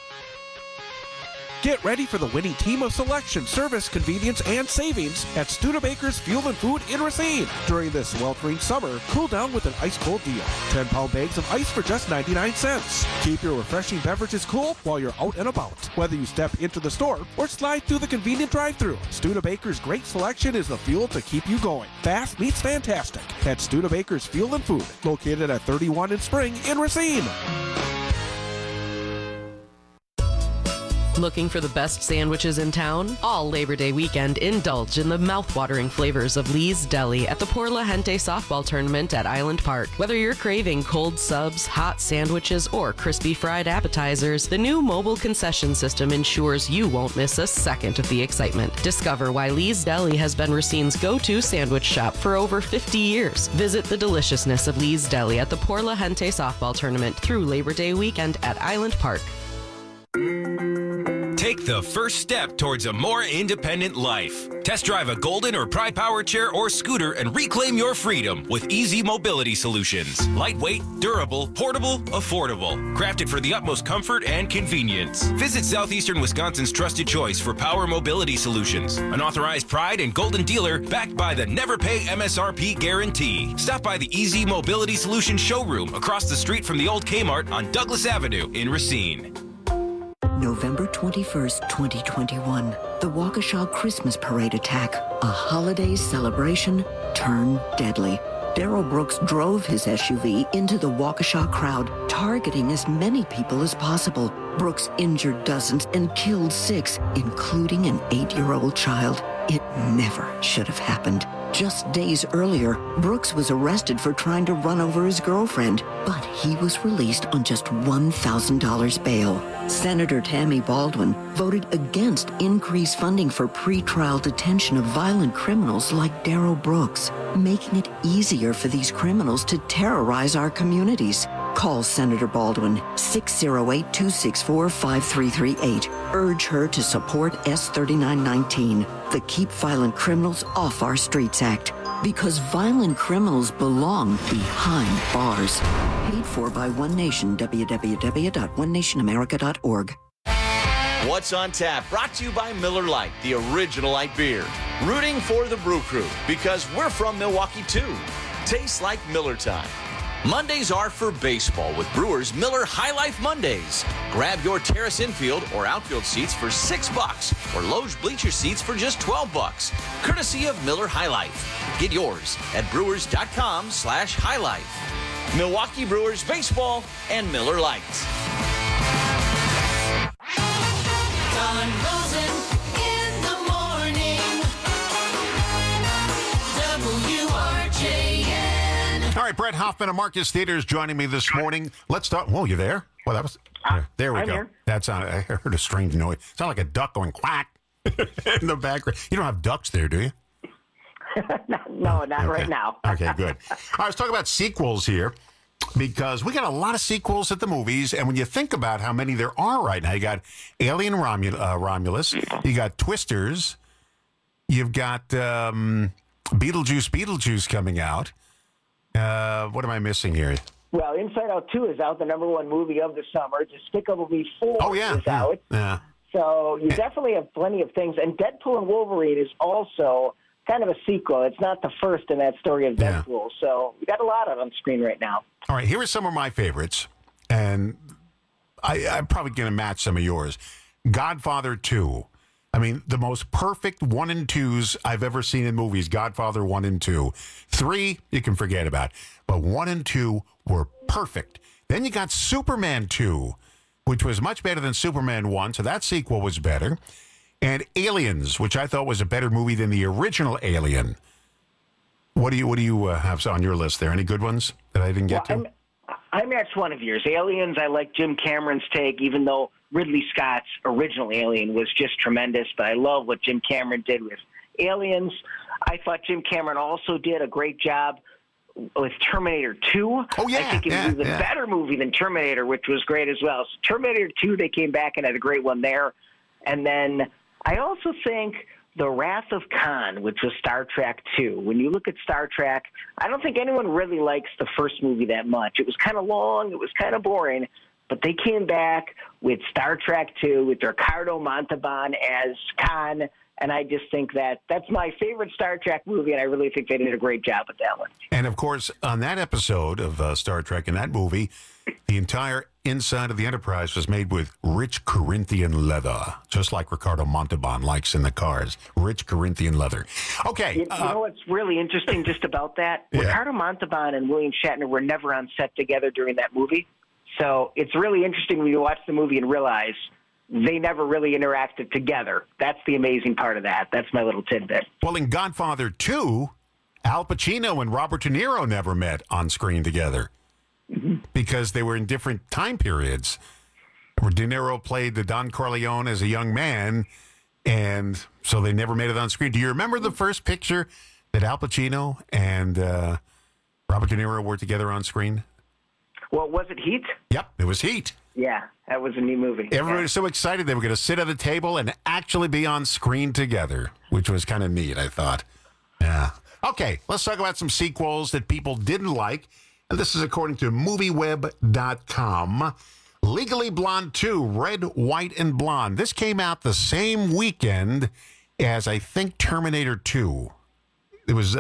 Get ready for the winning team of selection, service, convenience, and savings at Studebaker's Fuel and Food in Racine. During this sweltering summer, cool down with an ice-cold deal. 10-pound bags of ice for just 99 cents. Keep your refreshing beverages cool while you're out and about. Whether you step into the store or slide through the convenient drive-thru, Studebaker's great selection is the fuel to keep you going. Fast meets fantastic at Studebaker's Fuel and Food, located at 31 in Spring in Racine. Looking for the best sandwiches in town? All Labor Day weekend, indulge in the mouth-watering flavors of Lee's Deli at the Por La Gente softball tournament at Island Park. Whether you're craving cold subs, hot sandwiches, or crispy fried appetizers, the new mobile concession system ensures you won't miss a second of the excitement. Discover why Lee's Deli has been Racine's go-to sandwich shop for over 50 years. Visit the deliciousness of Lee's Deli at the Por La Gente softball tournament through Labor Day weekend at Island Park. Take the first step towards a more independent life. Test drive a Golden or Pride Power chair or scooter and reclaim your freedom with Easy Mobility Solutions. Lightweight, durable, portable, affordable. Crafted for the utmost comfort and convenience. Visit Southeastern Wisconsin's trusted choice for power mobility solutions. An authorized Pride and Golden dealer backed by the Never Pay MSRP guarantee. Stop by the Easy Mobility Solutions showroom across the street from the old Kmart on Douglas Avenue in Racine. November 21st, 2021. The Waukesha Christmas Parade attack. A holiday celebration turned deadly. Darrell Brooks drove his SUV into the Waukesha crowd, targeting as many people as possible. Brooks injured dozens and killed 6, including an 8-year-old child. It never should have happened. Just days earlier, Brooks was arrested for trying to run over his girlfriend, but he was released on just $1,000 bail. Senator Tammy Baldwin voted against increased funding for pretrial detention of violent criminals like Darrell Brooks, making it easier for these criminals to terrorize our communities. Call Senator Baldwin, 608-264-5338. Urge her to support S 3919, the Keep Violent Criminals Off Our Streets Act. Because violent criminals belong behind bars. Paid for by One Nation, www.onenationamerica.org. What's on Tap, brought to you by Miller Lite, the original light beer. Rooting for the Brew Crew, because we're from Milwaukee too. Tastes like Miller time. Mondays are for baseball with Brewers Miller High Life Mondays. Grab your terrace infield or outfield seats for $6 or Loge bleacher seats for just $12, courtesy of Miller High Life. Get yours at brewers.com/High Life. Milwaukee Brewers baseball and Miller Lite. Don Rosen in the morning. WRJN. All right, Brett Hoffman of Marcus Theaters joining me this morning. Let's start. Whoa, you there? Well, that was. There we I'm go. here. That sounded. I heard a strange noise. It sounded like a duck going quack in the background. You don't have ducks there, do you? No, not right now. Okay, good. All right, let's talk about sequels here because we got a lot of sequels at the movies. And when you think about how many there are right now, you got Alien Romulus, you got Twisters, you've got Beetlejuice coming out. What am I missing here? Well, Inside Out 2 is out, the #1 movie of the summer. Despicable Me 4 is out. Yeah. So you definitely have plenty of things. And Deadpool and Wolverine is also kind of a sequel. It's not the first in that story of Deadpool. So we got a lot of on screen right now. All right, here are some of my favorites. And I'm probably going to match some of yours. Godfather 2. I mean, the most perfect 1 and 2s I've ever seen in movies, Godfather 1 and 2. 3, you can forget about. But 1 and 2 were perfect. Then you got Superman 2, which was much better than Superman 1, so that sequel was better. And Aliens, which I thought was a better movie than the original Alien. What do you have on your list there? Any good ones that I didn't get to? I matched one of yours. Aliens, I like Jim Cameron's take, even though Ridley Scott's original Alien was just tremendous. But I love what Jim Cameron did with Aliens. I thought Jim Cameron also did a great job with Terminator 2. Oh, yeah. I think it was a better movie than Terminator, which was great as well. So Terminator 2, they came back and had a great one there. And then I also think The Wrath of Khan, which was Star Trek 2. When you look at Star Trek, I don't think anyone really likes the first movie that much. It was kind of long. It was kind of boring. But they came back with Star Trek 2 with Ricardo Montalban as Khan. And I just think that's my favorite Star Trek movie, and I really think they did a great job with that one. And, of course, on that episode of Star Trek, in that movie, the entire inside of the Enterprise was made with rich Corinthian leather, just like Ricardo Montalban likes in the cars. Rich Corinthian leather. Okay. You know what's really interesting just about that? Yeah. Ricardo Montalban and William Shatner were never on set together during that movie. So it's really interesting when you watch the movie and realize they never really interacted together. That's the amazing part of that. That's my little tidbit. Well, in Godfather 2, Al Pacino and Robert De Niro never met on screen together because they were in different time periods. Where De Niro played the Don Corleone as a young man, and so they never made it on screen. Do you remember the first picture that Al Pacino and Robert De Niro were together on screen? Well, was it Heat? Yep, it was Heat. Yeah, that was a neat movie. Everybody was so excited they were going to sit at the table and actually be on screen together, which was kind of neat, I thought. Yeah. Okay, let's talk about some sequels that people didn't like. And this is according to MovieWeb.com. Legally Blonde 2, Red, White, and Blonde. This came out the same weekend as, I think, Terminator 2. It was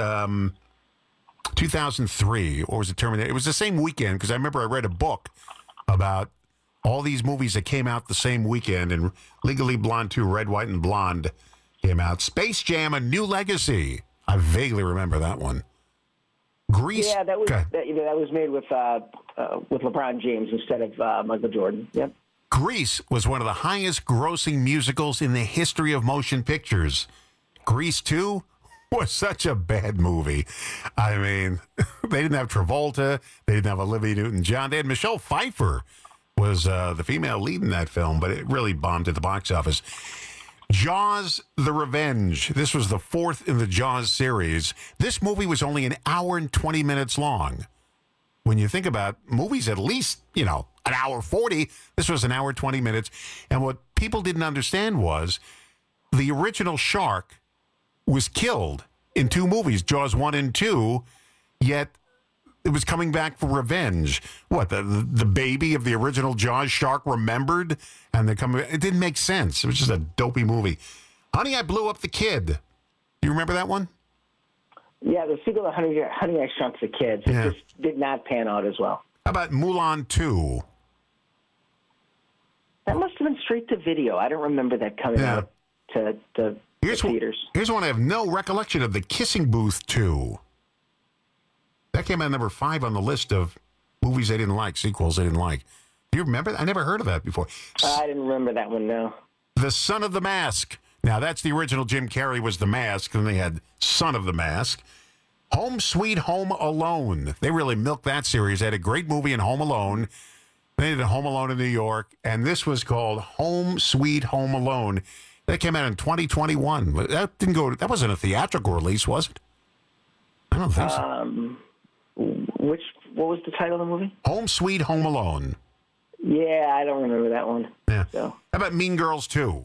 2003, or was it Terminator? It was the same weekend, because I remember I read a book about all these movies that came out the same weekend, and Legally Blonde 2, Red, White, and Blonde came out. Space Jam: A New Legacy. I vaguely remember that one. Grease. Yeah, that was made with LeBron James instead of Michael Jordan. Yep. Grease was one of the highest grossing musicals in the history of motion pictures. Grease 2 was such a bad movie. I mean, they didn't have Travolta. They didn't have Olivia Newton-John. They had Michelle Pfeiffer was the female lead in that film, but it really bombed at the box office. Jaws: The Revenge. This was the 4th in the Jaws series. This movie was only an hour and 20 minutes long. When you think about movies, at least, an hour 40, this was an hour 20 minutes. And what people didn't understand was the original shark was killed in 2 movies, Jaws 1 and 2, yet it was coming back for revenge. What, the baby of the original Jaws shark remembered? And they're coming. It didn't make sense. It was just a dopey movie. Honey, I Blew Up the Kid. Do you remember that one? Yeah, the sequel to Honey, I Shrunk the Kids. It just did not pan out as well. How about Mulan 2? That must have been straight to video. I don't remember that coming out to the theaters. Here's one I have no recollection of, The Kissing Booth 2. That came out number 5 on the list of movies I didn't like, sequels I didn't like. Do you remember? I never heard of that before. I didn't remember that one, no. The Son of the Mask. Now, that's the original. Jim Carrey was the Mask, and they had Son of the Mask. Home Sweet Home Alone. They really milked that series. They had a great movie in Home Alone. They did Home Alone in New York, and this was called Home Sweet Home Alone. That came out in 2021. That didn't go. That wasn't a theatrical release, was it? I don't think so. What was the title of the movie? Home Sweet Home Alone. Yeah, I don't remember that one. Yeah. So. How about Mean Girls 2?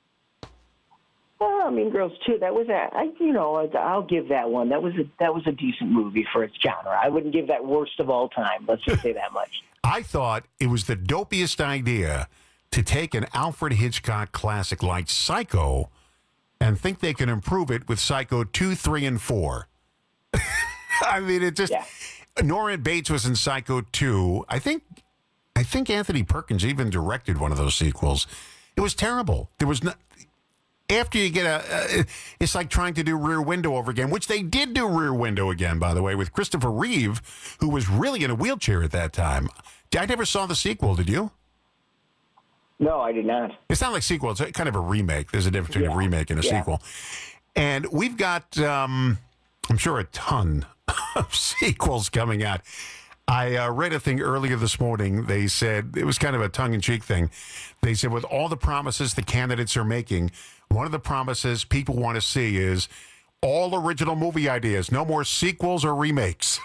Oh, Mean Girls 2. That was I'll give that one. That was a decent movie for its genre. I wouldn't give that worst of all time. Let's just say that much. I thought it was the dopiest idea to take an Alfred Hitchcock classic like Psycho and think they can improve it with Psycho 2, 3, and 4. I mean, it just... Yeah. Norman Bates was in Psycho 2. I think Anthony Perkins even directed one of those sequels. It was terrible. There was no... After you get it's like trying to do Rear Window over again, which they did do Rear Window again, by the way, with Christopher Reeve, who was really in a wheelchair at that time. I never saw the sequel, did you? No, I did not. It's not like sequel. It's kind of a remake. There's a difference between a remake and a sequel. And we've got, I'm sure, a ton of sequels coming out. I read a thing earlier this morning. They said, it was kind of a tongue-in-cheek thing. They said, with all the promises the candidates are making, one of the promises people want to see is all original movie ideas. No more sequels or remakes.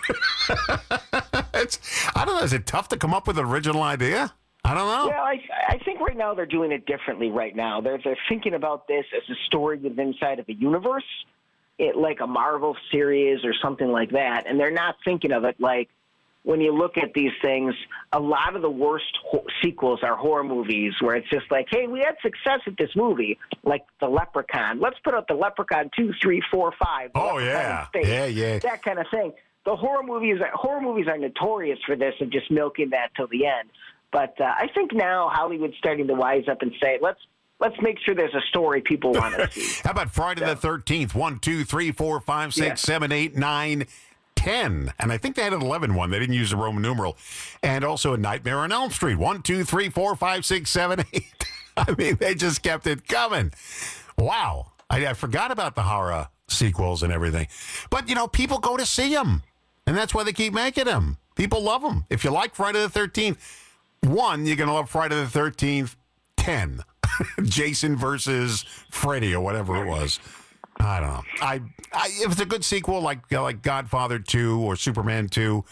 I don't know. Is it tough to come up with an original idea? I don't know. Well, I think right now they're doing it differently right now. They're thinking about this as a story within inside of a universe, like a Marvel series or something like that. And they're not thinking of it like, when you look at these things, a lot of the worst sequels are horror movies where it's just like, hey, we had success at this movie, like The Leprechaun. Let's put out The Leprechaun 2, 3, 4, 5. Oh, yeah. Yeah. That kind of thing. The horror movies are notorious for this of just milking that till the end. But I think now Hollywood's starting to wise up and say, let's make sure there's a story people want to see. How about Friday the 13th? 1, 2, 3, 4, 5, 6, 7, 8, 9, 10. And I think they had an 11 one. They didn't use the Roman numeral. And also A Nightmare on Elm Street. 1, 2, 3, 4, 5, 6, 7, 8. I mean, they just kept it coming. Wow. I forgot about the horror sequels and everything. But, people go to see them. And that's why they keep making them. People love them. If you like Friday the 13th, 1, you're going to love Friday the 13th, 10. Jason versus Freddy or whatever it was. I don't know. If it's a good sequel like Godfather 2 or Superman 2,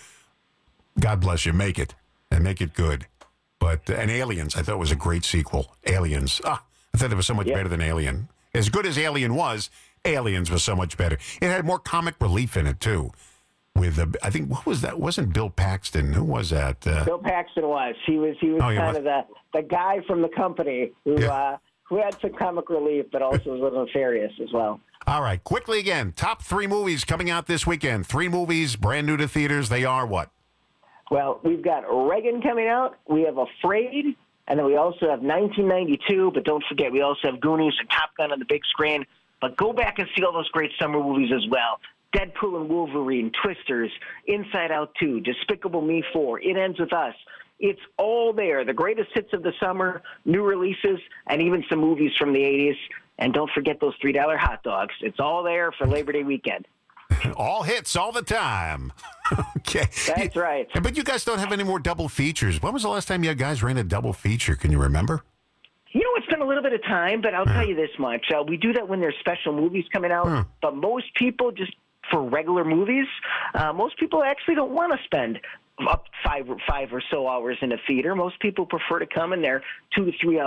God bless you, make it and make it good. But and Aliens, I thought was a great sequel. Aliens, I thought it was so much better than Alien. As good as Alien was, Aliens was so much better. It had more comic relief in it too. With I think what was that? Wasn't Bill Paxton? Who was that? Bill Paxton was. He was kind of the guy from the company who had some comic relief, but also was a little nefarious as well. All right, quickly again, top 3 movies coming out this weekend. 3 movies, brand new to theaters. They are what? Well, we've got Reagan coming out. We have Afraid, and then we also have 1992. But don't forget, we also have Goonies and Top Gun on the big screen. But go back and see all those great summer movies as well. Deadpool and Wolverine, Twisters, Inside Out 2, Despicable Me 4, It Ends With Us. It's all there. The greatest hits of the summer, new releases, and even some movies from the 80s. And don't forget those $3 hot dogs. It's all there for Labor Day weekend. All hits all the time. Okay. That's right. But you guys don't have any more double features. When was the last time you guys ran a double feature? Can you remember? It's been a little bit of time, but I'll tell you this much. We do that when there's special movies coming out. But most people, just for regular movies, most people actually don't want to spend up 5 or so hours in a theater. Most people prefer to come in there 2 to 3 hours